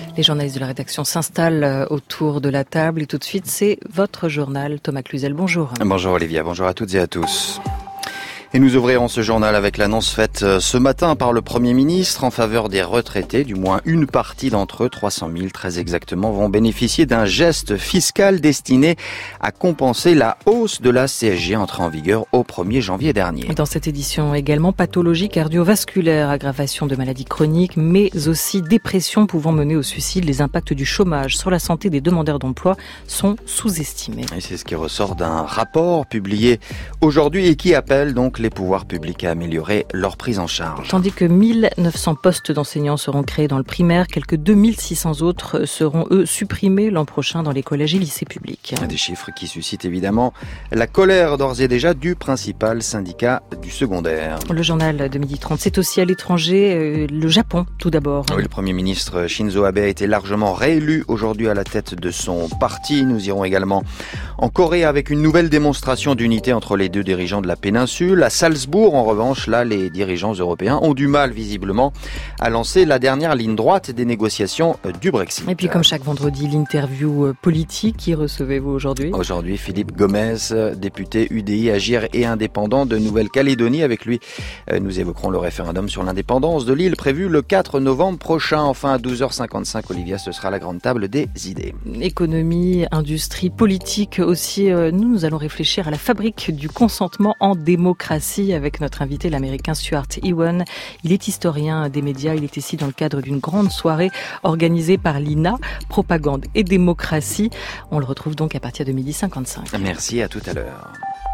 Les journalistes de la rédaction s'installent autour de la table et tout de suite, c'est votre journal. Thomas Cluzel, bonjour. Bonjour Olivia, bonjour à toutes et à tous. Et nous ouvrirons ce journal avec l'annonce faite ce matin par le Premier ministre en faveur des retraités. Du moins une partie d'entre eux, 300 000 très exactement, vont bénéficier d'un geste fiscal destiné à compenser la hausse de la CSG entrée en vigueur au 1er janvier dernier. Dans cette édition également, pathologie cardiovasculaire, aggravation de maladies chroniques, mais aussi dépression pouvant mener au suicide. Les impacts du chômage sur la santé des demandeurs d'emploi sont sous-estimés. Et c'est ce qui ressort d'un rapport publié aujourd'hui et qui appelle donc les pouvoirs publics à améliorer leur prise en charge. Tandis que 1900 postes d'enseignants seront créés dans le primaire, quelques 2600 autres seront, eux, supprimés l'an prochain dans les collèges et lycées publics. Des chiffres qui suscitent évidemment la colère d'ores et déjà du principal syndicat du secondaire. Le journal de 12h30, c'est aussi à l'étranger, le Japon tout d'abord. Oui, le Premier ministre Shinzo Abe a été largement réélu aujourd'hui à la tête de son parti. Nous irons également en Corée avec une nouvelle démonstration d'unité entre les deux dirigeants de la péninsule. À Salzbourg, en revanche, là, les dirigeants européens ont du mal, visiblement, à lancer la dernière ligne droite des négociations du Brexit. Et puis, comme chaque vendredi, l'interview politique. Qui recevez-vous aujourd'hui ? Aujourd'hui, Philippe Gomez, député UDI, Agir et indépendant de Nouvelle-Calédonie. Avec lui, nous évoquerons le référendum sur l'indépendance de l'île prévu le 4 novembre prochain. Enfin, à 12h55, Olivia, ce sera la grande table des idées. Économie, industrie, politique aussi. Nous allons réfléchir à la fabrique du consentement en démocratie avec notre invité, l'américain Stuart Ewan. Il est historien des médias. Il est ici dans le cadre d'une grande soirée organisée par l'INA, Propagande et démocratie. On le retrouve donc à partir de 12h55. Merci, à tout à l'heure.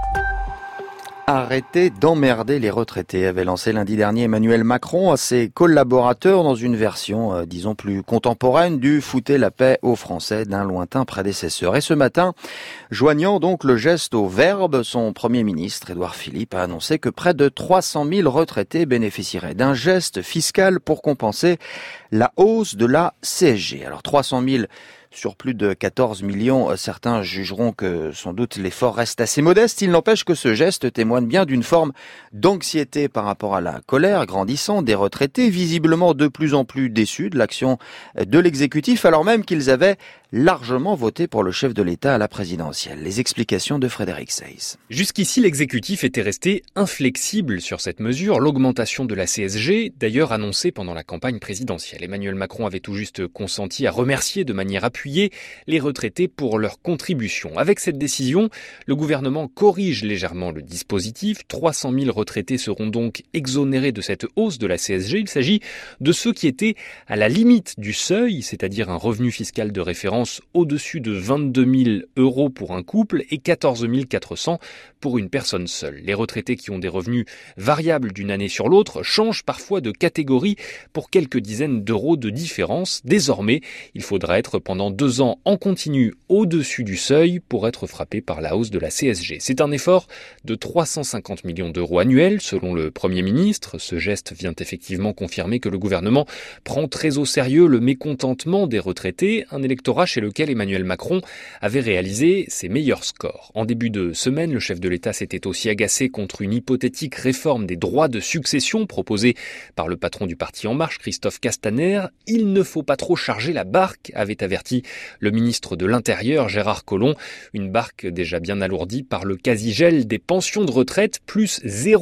Arrêtez d'emmerder les retraités, avait lancé lundi dernier Emmanuel Macron à ses collaborateurs dans une version, disons, plus contemporaine du « foutez la paix aux Français » d'un lointain prédécesseur. Et ce matin, joignant donc le geste au verbe, son Premier ministre, Édouard Philippe, a annoncé que près de 300 000 retraités bénéficieraient d'un geste fiscal pour compenser la hausse de la CSG. Alors 300 000 sur plus de 14 millions, certains jugeront que sans doute l'effort reste assez modeste. Il n'empêche que ce geste témoigne bien d'une forme d'anxiété par rapport à la colère grandissante des retraités, visiblement de plus en plus déçus de l'action de l'exécutif, alors même qu'ils avaient largement voté pour le chef de l'État à la présidentielle. Les explications de Frédéric Seyss. Jusqu'ici, l'exécutif était resté inflexible sur cette mesure, l'augmentation de la CSG, d'ailleurs annoncée pendant la campagne présidentielle. Emmanuel Macron avait tout juste consenti à remercier de manière appuyée les retraités pour leur contribution. Avec cette décision, le gouvernement corrige légèrement le dispositif. 300 000 retraités seront donc exonérés de cette hausse de la CSG. Il s'agit de ceux qui étaient à la limite du seuil, c'est-à-dire un revenu fiscal de référence au-dessus de 22 000 euros pour un couple et 14 400 pour une personne seule. Les retraités qui ont des revenus variables d'une année sur l'autre changent parfois de catégorie pour quelques dizaines d'euros de différence. Désormais, il faudra être pendant 2 ans en continu au-dessus du seuil pour être frappé par la hausse de la CSG. C'est un effort de 350 millions d'euros annuels selon le Premier ministre. Ce geste vient effectivement confirmer que le gouvernement prend très au sérieux le mécontentement des retraités, un électorat chez lequel Emmanuel Macron avait réalisé ses meilleurs scores. En début de semaine, le chef de l'État s'était aussi agacé contre une hypothétique réforme des droits de succession proposée par le patron du parti En Marche, Christophe Castaner. Il ne faut pas trop charger la barque, avait averti le ministre de l'Intérieur, Gérard Collomb. Une barque déjà bien alourdie par le quasi-gel des pensions de retraite, plus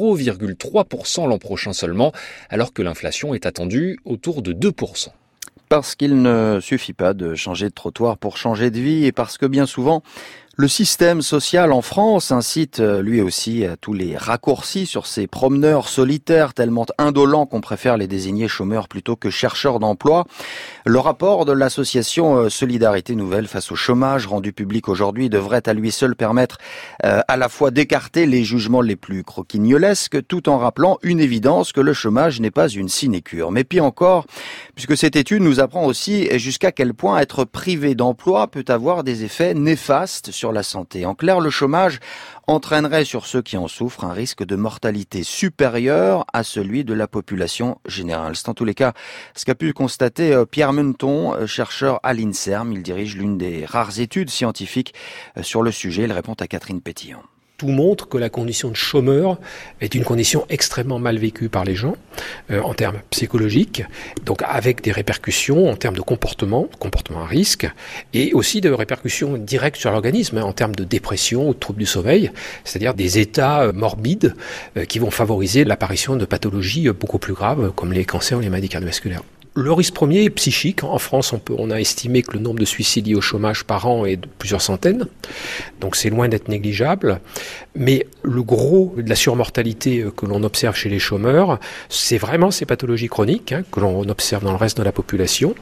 0,3% l'an prochain seulement, alors que l'inflation est attendue autour de 2%. Parce qu'il ne suffit pas de changer de trottoir pour changer de vie et parce que bien souvent, le système social en France incite lui aussi à tous les raccourcis sur ces promeneurs solitaires tellement indolents qu'on préfère les désigner chômeurs plutôt que chercheurs d'emploi. Le rapport de l'association Solidarité Nouvelle face au chômage rendu public aujourd'hui devrait à lui seul permettre à la fois d'écarter les jugements les plus croquignolesques tout en rappelant une évidence que le chômage n'est pas une sinécure. Mais pire encore, puisque cette étude nous apprend aussi jusqu'à quel point être privé d'emploi peut avoir des effets néfastes sur la santé. En clair, le chômage entraînerait sur ceux qui en souffrent un risque de mortalité supérieur à celui de la population générale. C'est en tous les cas ce qu'a pu constater Pierre Menton, chercheur à l'INSERM. Il dirige l'une des rares études scientifiques sur le sujet. Il répond à Catherine Pétillon. tout montre que la condition de chômeur est une condition extrêmement mal vécue par les gens en termes psychologiques, donc avec des répercussions en termes de comportement à risque, et aussi de répercussions directes sur l'organisme en termes de dépression ou de troubles du sommeil, c'est-à-dire des états morbides qui vont favoriser l'apparition de pathologies beaucoup plus graves comme les cancers ou les maladies cardiovasculaires. Le risque premier est psychique. En France, on a estimé que le nombre de suicides liés au chômage par an est de plusieurs centaines. Donc c'est loin d'être négligeable. Mais le gros de la surmortalité que l'on observe chez les chômeurs, c'est vraiment ces pathologies chroniques que l'on observe dans le reste de la population.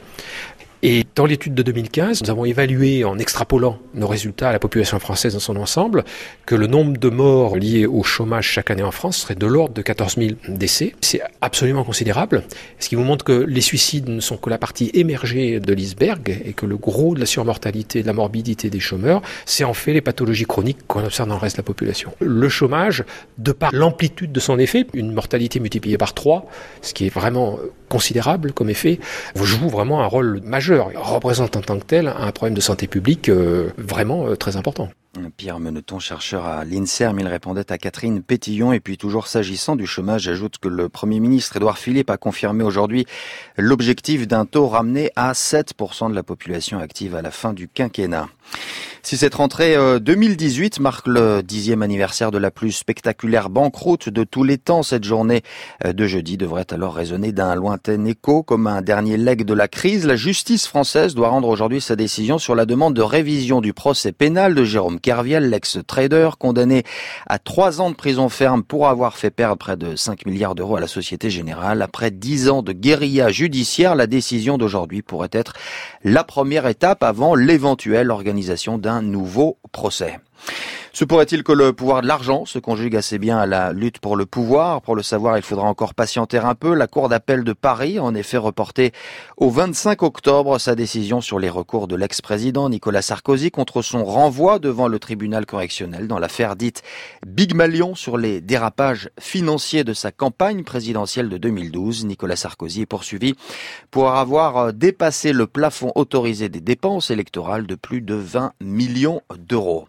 Et dans l'étude de 2015, nous avons évalué, en extrapolant nos résultats à la population française dans son ensemble, que le nombre de morts liés au chômage chaque année en France serait de l'ordre de 14 000 décès. C'est absolument considérable, ce qui vous montre que les suicides ne sont que la partie émergée de l'iceberg et que le gros de la surmortalité, de la morbidité des chômeurs, c'est en fait les pathologies chroniques qu'on observe dans le reste de la population. Le chômage, de par l'amplitude de son effet, une mortalité multipliée par 3, ce qui est vraiment considérable comme effet, joue vraiment un rôle majeur. Il représente en tant que tel un problème de santé publique vraiment très important. Pierre Meneton, chercheur à l'INSERM, il répondait à Catherine Pétillon. Et puis toujours s'agissant du chômage, j'ajoute que le Premier ministre Édouard Philippe a confirmé aujourd'hui l'objectif d'un taux ramené à 7% de la population active à la fin du quinquennat. Si cette rentrée 2018 marque le 10e anniversaire de la plus spectaculaire banqueroute de tous les temps, cette journée de jeudi devrait alors résonner d'un lointain écho comme un dernier leg de la crise. La justice française doit rendre aujourd'hui sa décision sur la demande de révision du procès pénal de Jérôme Kerviel, l'ex-trader, condamné à 3 ans de prison ferme pour avoir fait perdre près de 5 milliards d'euros à la Société Générale. Après 10 ans de guérilla judiciaire, la décision d'aujourd'hui pourrait être la première étape avant l'éventuelle organisation d'un nouveau procès. Se pourrait-il que le pouvoir de l'argent se conjugue assez bien à la lutte pour le pouvoir? Pour le savoir, il faudra encore patienter un peu. La Cour d'appel de Paris a en effet reporté au 25 octobre sa décision sur les recours de l'ex-président Nicolas Sarkozy contre son renvoi devant le tribunal correctionnel dans l'affaire dite Big Malion sur les dérapages financiers de sa campagne présidentielle de 2012. Nicolas Sarkozy est poursuivi pour avoir dépassé le plafond autorisé des dépenses électorales de plus de 20 millions d'euros.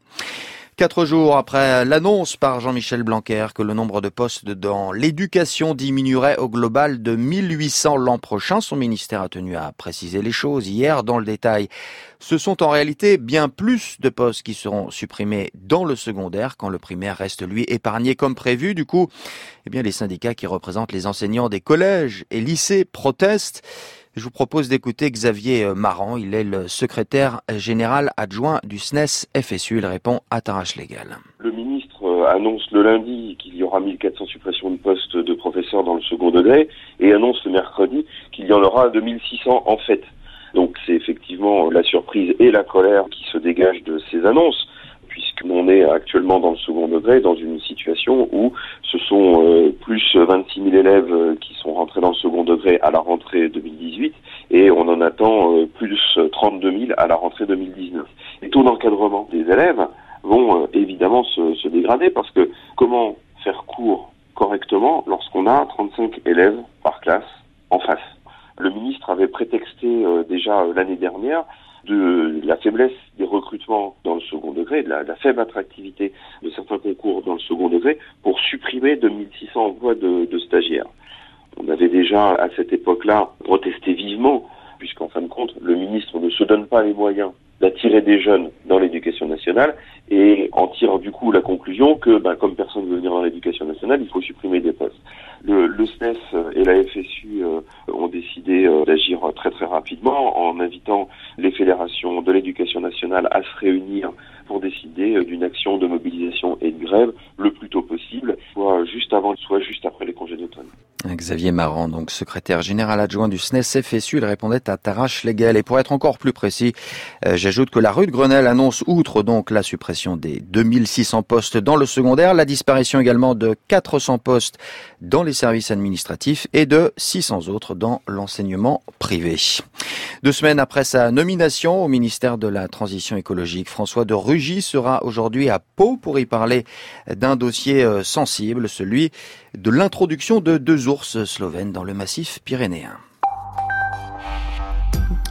4 jours après l'annonce par Jean-Michel Blanquer que le nombre de postes dans l'éducation diminuerait au global de 1800 l'an prochain, son ministère a tenu à préciser les choses hier dans le détail. Ce sont en réalité bien plus de postes qui seront supprimés dans le secondaire quand le primaire reste lui épargné comme prévu. Du coup, les syndicats qui représentent les enseignants des collèges et lycées protestent. Je vous propose d'écouter Xavier Marand. Il est le secrétaire général adjoint du SNES FSU. Il répond à Tarache Légal. Le ministre annonce le lundi qu'il y aura 1400 suppressions de postes de professeurs dans le second degré et annonce le mercredi qu'il y en aura 2600 en fait. Donc c'est effectivement la surprise et la colère qui se dégagent de ces annonces, puisqu'on est actuellement dans le second degré dans une situation où ce sont plus 26 000 élèves qui sont rentrés dans le second degré à la rentrée 2018 et on en attend plus 32 000 à la rentrée 2019. Les taux d'encadrement des élèves vont évidemment se dégrader parce que comment faire cours correctement lorsqu'on a 35 élèves par classe en face? Le ministre avait prétexté déjà l'année dernière de la faiblesse des recrutements dans le second degré, de la faible attractivité de certains concours dans le second degré pour supprimer 2600 emplois de stagiaires. On avait déjà à cette époque-là protesté vivement, puisqu'en fin de compte, le ministre ne se donne pas les moyens d'attirer des jeunes dans l'éducation nationale et en tire du coup la conclusion que comme personne ne veut venir dans l'éducation nationale, il faut supprimer des postes. Le SNES et la FSU ont décidé d'agir très très rapidement en invitant les fédérations de l'éducation nationale à se réunir pour décider d'une action de mobilisation et de grève le plus tôt possible, soit juste avant, soit juste après les congés d'automne. Xavier Marand, donc secrétaire général adjoint du SNES FSU, il répondait à Tarache Légal. Et pour être encore plus précis, j'ajoute que la rue de Grenelle annonce, outre donc la suppression des 2600 postes dans le secondaire, la disparition également de 400 postes dans les services administratifs et de 600 autres dans l'enseignement privé. 2 semaines après sa nomination au ministère de la Transition écologique, François de Rugy sera aujourd'hui à Pau pour y parler d'un dossier sensible, celui de l'introduction de 2 ours slovènes dans le massif pyrénéen.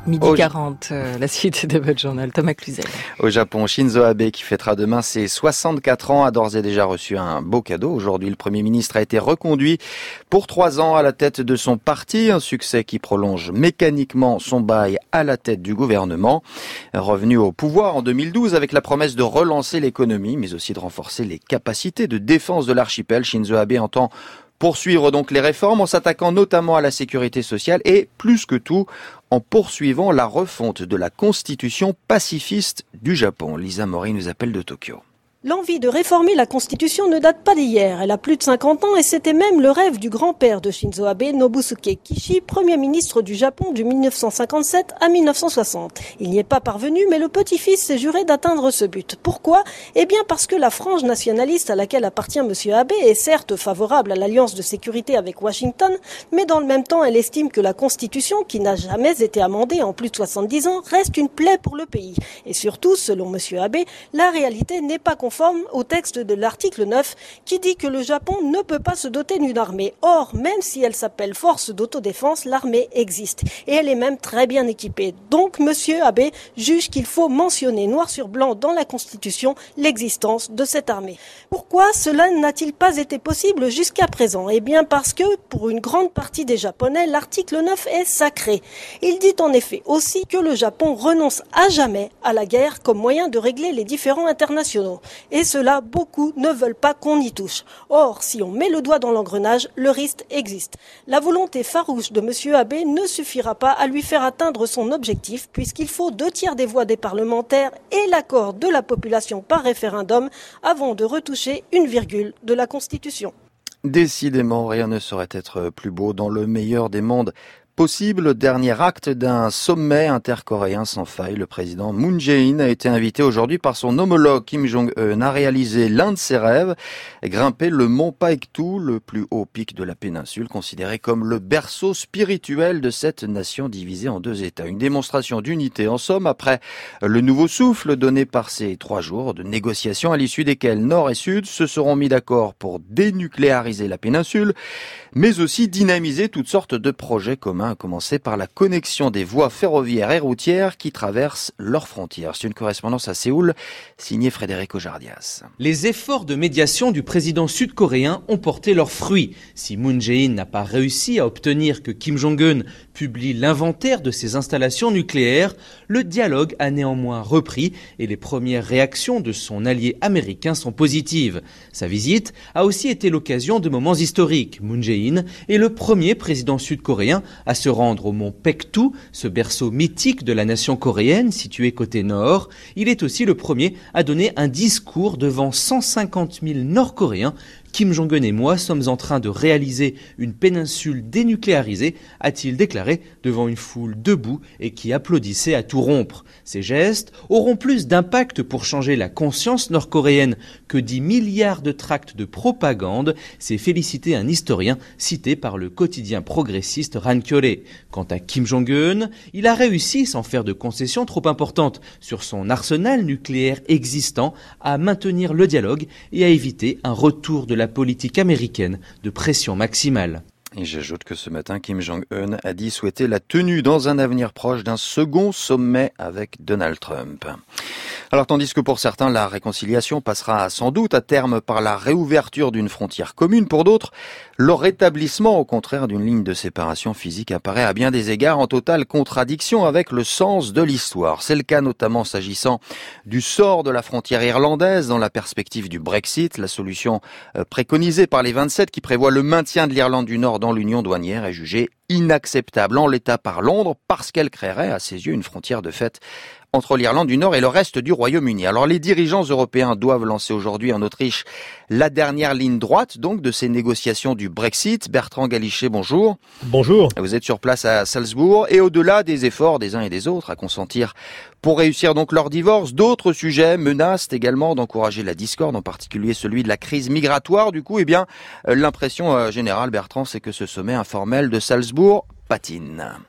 Midi 40, la suite de votre journal. Thomas Cluzel. Au Japon, Shinzo Abe, qui fêtera demain ses 64 ans, a d'ores et déjà reçu un beau cadeau. Aujourd'hui, le Premier ministre a été reconduit pour 3 ans à la tête de son parti, un succès qui prolonge mécaniquement son bail à la tête du gouvernement. Revenu au pouvoir en 2012 avec la promesse de relancer l'économie, mais aussi de renforcer les capacités de défense de l'archipel, Shinzo Abe entend poursuivre donc les réformes en s'attaquant notamment à la sécurité sociale et, plus que tout, en poursuivant la refonte de la constitution pacifiste du Japon. Lisa Mori nous appelle de Tokyo. L'envie de réformer la Constitution ne date pas d'hier. Elle a plus de 50 ans et c'était même le rêve du grand-père de Shinzo Abe, Nobusuke Kishi, Premier ministre du Japon du 1957 à 1960. Il n'y est pas parvenu, mais le petit-fils s'est juré d'atteindre ce but. Pourquoi ? Eh bien parce que la frange nationaliste à laquelle appartient M. Abe est certes favorable à l'alliance de sécurité avec Washington, mais dans le même temps, elle estime que la Constitution, qui n'a jamais été amendée en plus de 70 ans, reste une plaie pour le pays. Et surtout, selon M. Abe, la réalité n'est pas conforme au texte de l'article 9 qui dit que le Japon ne peut pas se doter d'une armée. Or, même si elle s'appelle force d'autodéfense, l'armée existe et elle est même très bien équipée. Donc, M. Abe juge qu'il faut mentionner noir sur blanc dans la Constitution l'existence de cette armée. Pourquoi cela n'a-t-il pas été possible jusqu'à présent ? Eh bien parce que, pour une grande partie des Japonais, l'article 9 est sacré. Il dit en effet aussi que le Japon renonce à jamais à la guerre comme moyen de régler les différends internationaux. Et cela, beaucoup ne veulent pas qu'on y touche. Or, si on met le doigt dans l'engrenage, le risque existe. La volonté farouche de M. Abe ne suffira pas à lui faire atteindre son objectif, puisqu'il faut 2/3 des voix des parlementaires et l'accord de la population par référendum avant de retoucher une virgule de la Constitution. Décidément, rien ne saurait être plus beau dans le meilleur des mondes possible. Dernier acte d'un sommet intercoréen sans faille. Le président Moon Jae-in a été invité aujourd'hui par son homologue Kim Jong-un à réaliser l'un de ses rêves, grimper le mont Paektu, le plus haut pic de la péninsule, considéré comme le berceau spirituel de cette nation divisée en 2 États. Une démonstration d'unité en somme après le nouveau souffle donné par ces 3 jours de négociations à l'issue desquelles Nord et Sud se seront mis d'accord pour dénucléariser la péninsule, mais aussi dynamiser toutes sortes de projets communs, à commencer par la connexion des voies ferroviaires et routières qui traversent leurs frontières. C'est une correspondance à Séoul, signée Frédéric Ojardias. Les efforts de médiation du président sud-coréen ont porté leurs fruits. Si Moon Jae-in n'a pas réussi à obtenir que Kim Jong-un publie l'inventaire de ses installations nucléaires, le dialogue a néanmoins repris et les premières réactions de son allié américain sont positives. Sa visite a aussi été l'occasion de moments historiques. Moon Jae-in est le premier président sud-coréen à se rendre au mont Paektu, ce berceau mythique de la nation coréenne situé côté nord. Il est aussi le premier à donner un discours devant 150 000 Nord-Coréens. Kim Jong-un et moi sommes en train de réaliser une péninsule dénucléarisée, a-t-il déclaré devant une foule debout et qui applaudissait à tout rompre. Ces gestes auront plus d'impact pour changer la conscience nord-coréenne que 10 milliards de tracts de propagande, s'est félicité un historien cité par le quotidien progressiste Hankyoreh. Quant à Kim Jong-un, il a réussi, sans faire de concessions trop importantes sur son arsenal nucléaire existant, à maintenir le dialogue et à éviter un retour de la politique américaine de pression maximale. Et j'ajoute que ce matin, Kim Jong-un a dit souhaiter la tenue dans un avenir proche d'un second sommet avec Donald Trump. Alors tandis que pour certains, la réconciliation passera sans doute à terme par la réouverture d'une frontière commune, pour d'autres, le rétablissement au contraire d'une ligne de séparation physique apparaît à bien des égards en totale contradiction avec le sens de l'histoire. C'est le cas notamment s'agissant du sort de la frontière irlandaise dans la perspective du Brexit. La solution préconisée par les 27 qui prévoit le maintien de l'Irlande du Nord dans l'union douanière est jugée inacceptable en l'état par Londres parce qu'elle créerait à ses yeux une frontière de fait entre l'Irlande du Nord et le reste du Royaume-Uni. Alors les dirigeants européens doivent lancer aujourd'hui en Autriche la dernière ligne droite donc de ces négociations du Brexit. Bertrand Galichet, bonjour. Bonjour. Vous êtes sur place à Salzbourg et au-delà des efforts des uns et des autres à consentir pour réussir donc leur divorce, d'autres sujets menacent également d'encourager la discorde, en particulier celui de la crise migratoire. Du coup, l'impression générale, Bertrand, c'est que ce sommet informel de Salzbourg patine.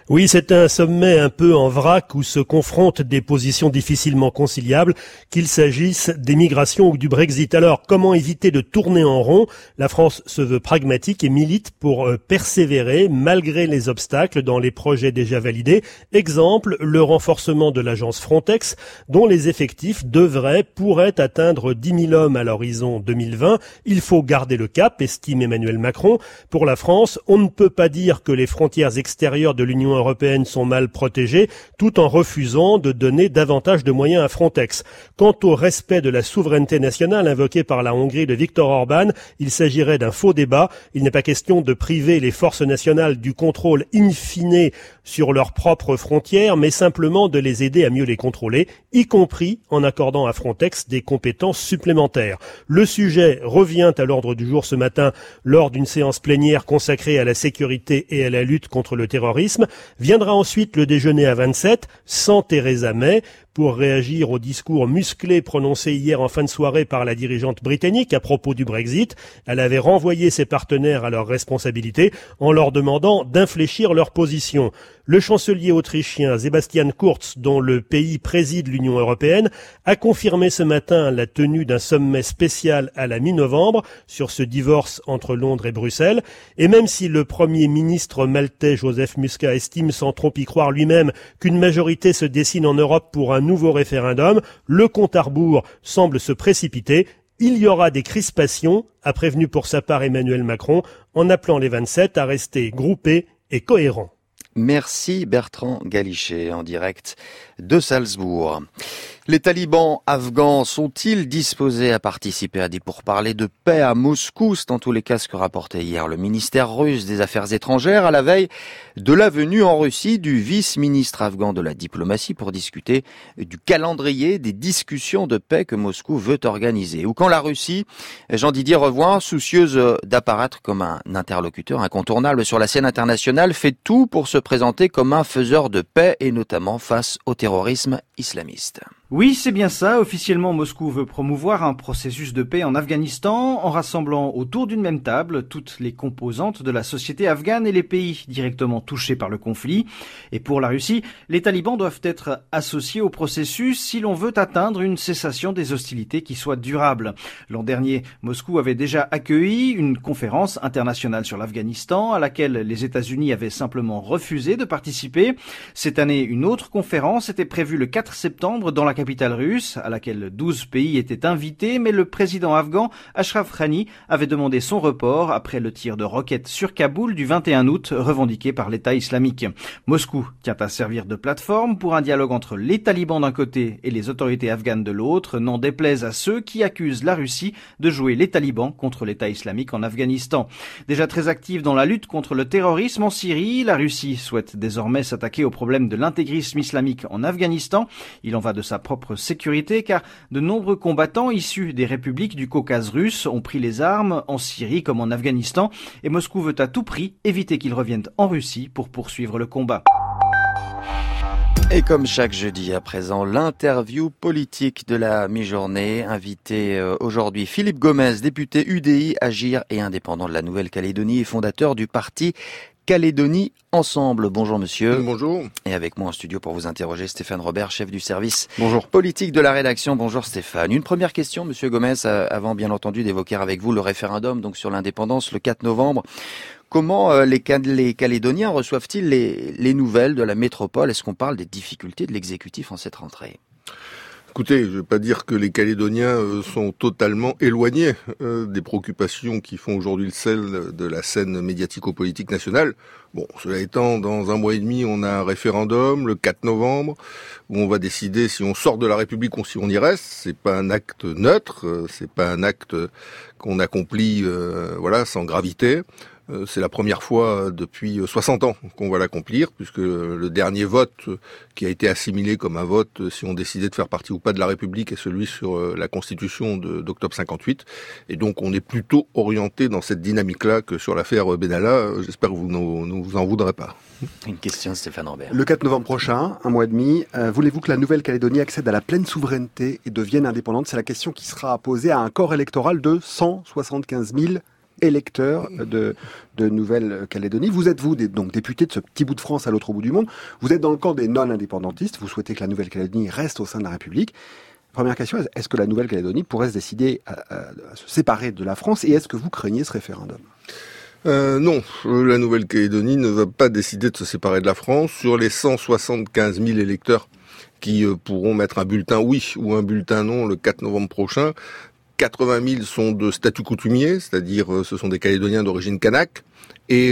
Oui, c'est un sommet un peu en vrac où se confrontent des positions difficilement conciliables, qu'il s'agisse des migrations ou du Brexit. Alors, comment éviter de tourner en rond ? La France se veut pragmatique et milite pour persévérer malgré les obstacles dans les projets déjà validés. Exemple, le renforcement de l'agence Frontex, dont les effectifs pourraient atteindre 10 000 hommes à l'horizon 2020. Il faut garder le cap, estime Emmanuel Macron. Pour la France, on ne peut pas dire que les frontières extérieures de l'Union européenne sont mal protégées, tout en refusant de donner davantage de moyens à Frontex. Quant au respect de la souveraineté nationale invoqué par la Hongrie de Viktor Orban, il s'agirait d'un faux débat. Il n'est pas question de priver les forces nationales du contrôle in fine sur leurs propres frontières, mais simplement de les aider à mieux les contrôler, y compris en accordant à Frontex des compétences supplémentaires. Le sujet revient à l'ordre du jour ce matin lors d'une séance plénière consacrée à la sécurité et à la lutte contre le terrorisme. Viendra ensuite le déjeuner à 27, sans Theresa May, pour réagir au discours musclé prononcé hier en fin de soirée par la dirigeante britannique à propos du Brexit. Elle avait renvoyé ses partenaires à leurs responsabilités en leur demandant d'infléchir leur position. Le chancelier autrichien Sebastian Kurz, dont le pays préside l'Union européenne, a confirmé ce matin la tenue d'un sommet spécial à la mi-novembre sur ce divorce entre Londres et Bruxelles. Et même si le Premier ministre maltais Joseph Muscat estime sans trop y croire lui-même qu'une majorité se dessine en Europe pour un nouveau référendum, le compte à rebours semble se précipiter. Il y aura des crispations, a prévenu pour sa part Emmanuel Macron, en appelant les 27 à rester groupés et cohérents. Merci Bertrand Galichet en direct de Salzbourg. Les talibans afghans sont-ils disposés à participer à des pourparlers de paix à Moscou? C'est en tous les cas ce que rapportait hier le ministère russe des Affaires étrangères à la veille de la venue en Russie du vice-ministre afghan de la diplomatie pour discuter du calendrier des discussions de paix que Moscou veut organiser. Ou quand la Russie, Jean-Didier Revoin, soucieuse d'apparaître comme un interlocuteur incontournable sur la scène internationale, fait tout pour se présenter comme un faiseur de paix et notamment face au terrorisme islamiste. Oui, c'est bien ça. Officiellement, Moscou veut promouvoir un processus de paix en Afghanistan en rassemblant autour d'une même table toutes les composantes de la société afghane et les pays directement touchés par le conflit. Et pour la Russie, les talibans doivent être associés au processus si l'on veut atteindre une cessation des hostilités qui soit durable. L'an dernier, Moscou avait déjà accueilli une conférence internationale sur l'Afghanistan à laquelle les États-Unis avaient simplement refusé de participer. Cette année, une autre conférence était prévue le 4 septembre dans la capitale russe, à laquelle 12 pays étaient invités, mais le président afghan Ashraf Ghani avait demandé son report après le tir de roquettes sur Kaboul du 21 août revendiqué par l'État islamique. Moscou tient à servir de plateforme pour un dialogue entre les talibans d'un côté et les autorités afghanes de l'autre, n'en déplaise à ceux qui accusent la Russie de jouer les talibans contre l'État islamique en Afghanistan. Déjà très active dans la lutte contre le terrorisme en Syrie, la Russie souhaite désormais s'attaquer au problème de l'intégrisme islamique en Afghanistan. Il en va de sa propre sécurité car de nombreux combattants issus des républiques du Caucase russe ont pris les armes en Syrie comme en Afghanistan et Moscou veut à tout prix éviter qu'ils reviennent en Russie pour poursuivre le combat. Et comme chaque jeudi à présent, l'interview politique de la mi-journée. Invité aujourd'hui Philippe Gomez, député UDI, Agir et indépendant de la Nouvelle-Calédonie et fondateur du parti Calédonie Ensemble. Bonjour monsieur. Bonjour. Et avec moi en studio pour vous interroger Stéphane Robert, chef du service Bonjour. politique de la rédaction. Bonjour Stéphane. Une première question monsieur Gomez, avant bien entendu d'évoquer avec vous le référendum donc sur l'indépendance le 4 novembre. Comment les Calédoniens reçoivent-ils les nouvelles de la métropole? Est-ce qu'on parle des difficultés de l'exécutif en cette rentrée? Écoutez, je ne veux pas dire que les Calédoniens sont totalement éloignés des préoccupations qui font aujourd'hui le sel de la scène médiatico-politique nationale. Bon, cela étant, dans un mois et demi, on a un référendum, le 4 novembre, où on va décider si on sort de la République ou si on y reste. C'est pas un acte neutre, c'est pas un acte qu'on accomplit sans gravité. C'est la première fois depuis 60 ans qu'on va l'accomplir, puisque le dernier vote qui a été assimilé comme un vote si on décidait de faire partie ou pas de la République est celui sur la Constitution d'octobre 58. Et donc on est plutôt orienté dans cette dynamique-là que sur l'affaire Benalla. J'espère que vous ne vous en voudrez pas. Une question, Stéphane Robert. Le 4 novembre prochain, un mois et demi, voulez-vous que la Nouvelle-Calédonie accède à la pleine souveraineté et devienne indépendante? C'est la question qui sera posée à un corps électoral de 175 000 électeurs de Nouvelle-Calédonie. Vous êtes, donc député de ce petit bout de France à l'autre bout du monde. Vous êtes dans le camp des non-indépendantistes. Vous souhaitez que la Nouvelle-Calédonie reste au sein de la République. Première question, est-ce que la Nouvelle-Calédonie pourrait se décider à se séparer de la France et est-ce que vous craignez ce référendum ? Non, la Nouvelle-Calédonie ne va pas décider de se séparer de la France. Sur les 175 000 électeurs qui pourront mettre un bulletin oui ou un bulletin non le 4 novembre prochain, 80 000 sont de statut coutumier, c'est-à-dire ce sont des Calédoniens d'origine kanak, et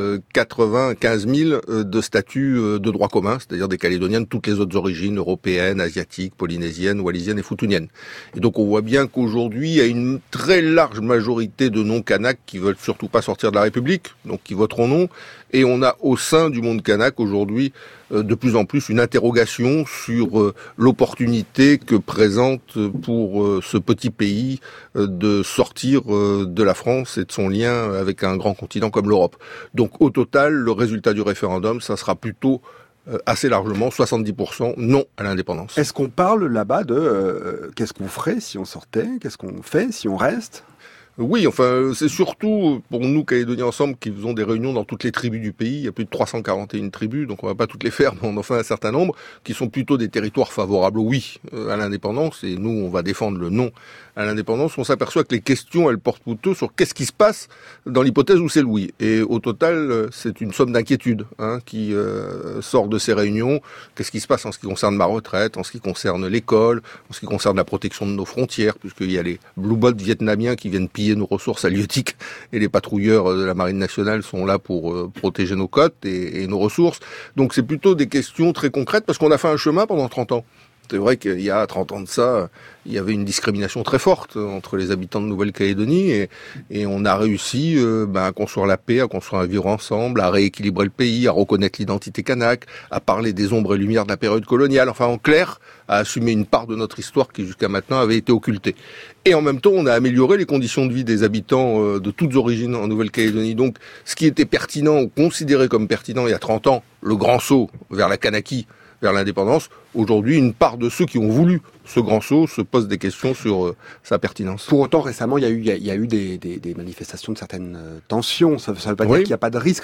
95 000 de statut de droit commun, c'est-à-dire des Calédoniens de toutes les autres origines, européennes, asiatiques, polynésiennes, wallisiennes et futuniennes. Et donc on voit bien qu'aujourd'hui, il y a une très large majorité de non-Kanaks qui veulent surtout pas sortir de la République, donc qui voteront non, et on a au sein du monde kanak aujourd'hui de plus en plus une interrogation sur l'opportunité que présente pour ce petit pays de sortir de la France et de son lien avec un grand continent comme l'Europe. Donc au total, le résultat du référendum, ça sera plutôt assez largement 70% non à l'indépendance. Est-ce qu'on parle là-bas de qu'est-ce qu'on ferait si on sortait ? Qu'est-ce qu'on fait si on reste ? Oui, enfin, c'est surtout pour nous, Calédoniens Ensemble, qui faisons des réunions dans toutes les tribus du pays. Il y a plus de 341 tribus, donc on va pas toutes les faire, mais on en fait un certain nombre, qui sont plutôt des territoires favorables au oui à l'indépendance. Et nous, on va défendre le non à l'indépendance. On s'aperçoit que les questions, elles portent plutôt sur qu'est-ce qui se passe dans l'hypothèse où c'est le oui. Et au total, c'est une somme d'inquiétude qui sort de ces réunions. Qu'est-ce qui se passe en ce qui concerne ma retraite, en ce qui concerne l'école, en ce qui concerne la protection de nos frontières, puisqu'il y a les Blue Bots vietnamiens qui viennent piller nos ressources halieutiques et les patrouilleurs de la Marine nationale sont là pour protéger nos côtes et nos ressources. Donc c'est plutôt des questions très concrètes parce qu'on a fait un chemin pendant 30 ans. C'est vrai qu'il y a 30 ans de ça, il y avait une discrimination très forte entre les habitants de Nouvelle-Calédonie et on a réussi à construire la paix, à construire un vivre ensemble, à rééquilibrer le pays, à reconnaître l'identité kanak, à parler des ombres et lumières de la période coloniale, enfin en clair, à assumer une part de notre histoire qui jusqu'à maintenant avait été occultée. Et en même temps, on a amélioré les conditions de vie des habitants de toutes origines en Nouvelle-Calédonie. Donc ce qui était pertinent ou considéré comme pertinent il y a 30 ans, le grand saut vers la Kanaki, vers l'indépendance, aujourd'hui, une part de ceux qui ont voulu ce grand saut se posent des questions sur sa pertinence. Pour autant, récemment, il y a eu des manifestations de certaines tensions. Ça ne veut pas dire qu'il n'y a pas de risque.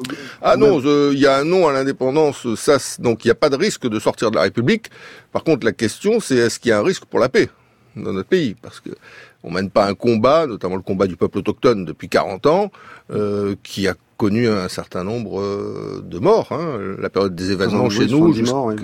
Non, il y a un non à l'indépendance. Donc il n'y a pas de risque de sortir de la République. Par contre, la question, c'est est-ce qu'il y a un risque pour la paix dans notre pays ? Parce que on mène pas un combat, notamment le combat du peuple autochtone depuis 40 ans, qui a connu un certain nombre de morts. La période des événements chez nous,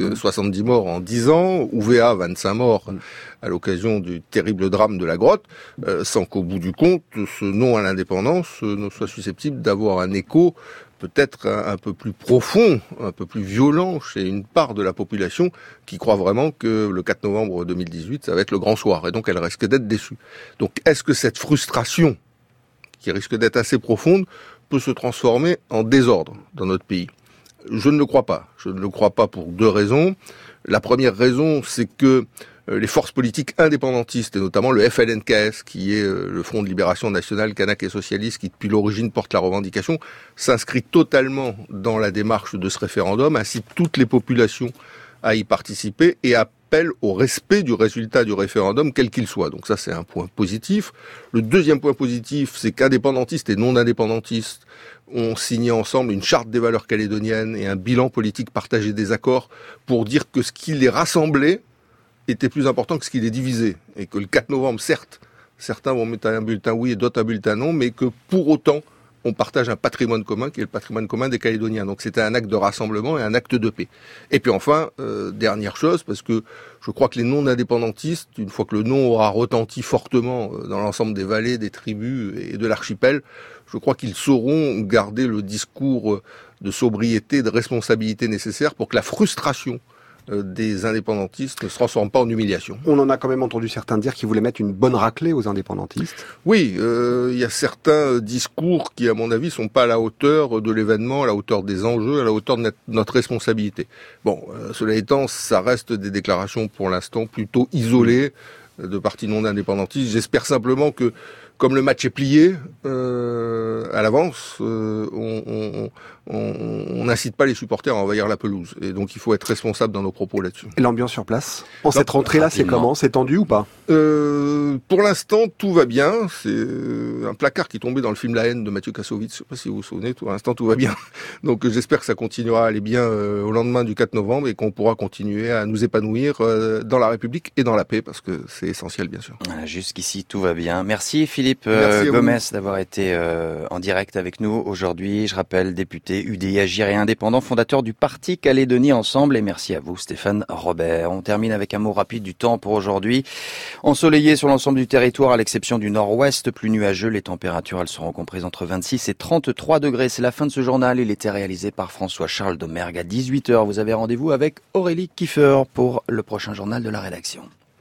70 morts en 10 ans, UVA 25 morts à l'occasion du terrible drame de la grotte, sans qu'au bout du compte, ce non à l'indépendance ne soit susceptible d'avoir un écho peut-être un peu plus profond, un peu plus violent chez une part de la population qui croit vraiment que le 4 novembre 2018, ça va être le grand soir, et donc elle risque d'être déçue. Donc est-ce que cette frustration, qui risque d'être assez profonde, peut se transformer en désordre dans notre pays ? Je ne le crois pas. Je ne le crois pas pour deux raisons. La première raison, c'est que les forces politiques indépendantistes, et notamment le FLNKS, qui est le Front de Libération Nationale Kanak et Socialiste, qui depuis l'origine porte la revendication, s'inscrit totalement dans la démarche de ce référendum, incite toutes les populations à y participer et appelle au respect du résultat du référendum, quel qu'il soit. Donc ça, c'est un point positif. Le deuxième point positif, c'est qu'indépendantistes et non-indépendantistes ont signé ensemble une charte des valeurs calédoniennes et un bilan politique partagé des accords pour dire que ce qui les rassemblait était plus important que ce qui les divisait. Et que le 4 novembre, certes, certains vont mettre un bulletin oui et d'autres un bulletin non, mais que pour autant, on partage un patrimoine commun qui est le patrimoine commun des Calédoniens. Donc c'était un acte de rassemblement et un acte de paix. Et puis enfin, dernière chose, parce que je crois que les non-indépendantistes, une fois que le non aura retenti fortement dans l'ensemble des vallées, des tribus et de l'archipel, je crois qu'ils sauront garder le discours de sobriété, de responsabilité nécessaire pour que la frustration des indépendantistes ne se transforme pas en humiliation. On en a quand même entendu certains dire qu'ils voulaient mettre une bonne raclée aux indépendantistes. Oui, il y a certains discours qui, à mon avis, sont pas à la hauteur de l'événement, à la hauteur des enjeux, à la hauteur de notre responsabilité. Bon, cela étant, ça reste des déclarations pour l'instant plutôt isolées de partis non indépendantistes. J'espère simplement que comme le match est plié à l'avance, on n'incite pas les supporters à envahir la pelouse. Et donc il faut être responsable dans nos propos là-dessus. Et l'ambiance sur place en cette rentrée-là, c'est comment? C'est tendu ou pas? Pour l'instant, tout va bien. C'est un placard qui est tombé dans le film La haine de Mathieu Kassovitz. Je sais pas si vous vous souvenez. Pour l'instant, tout va bien. Donc j'espère que ça continuera à aller bien au lendemain du 4 novembre et qu'on pourra continuer à nous épanouir dans la République et dans la paix, parce que c'est essentiel, bien sûr. Jusqu'ici, tout va bien. Merci Philippe Gomes d'avoir été en direct avec nous aujourd'hui. Je rappelle, député UDI Agir et indépendant, fondateur du parti Calédonie Ensemble. Et merci à vous Stéphane Robert. On termine avec un mot rapide du temps pour aujourd'hui. Ensoleillé sur l'ensemble du territoire, à l'exception du nord-ouest, plus nuageux. Les températures, elles seront comprises entre 26 et 33 degrés. C'est la fin de ce journal. Il était réalisé par François-Charles Domergue à 18h. Vous avez rendez-vous avec Aurélie Kiefer pour le prochain journal de la rédaction.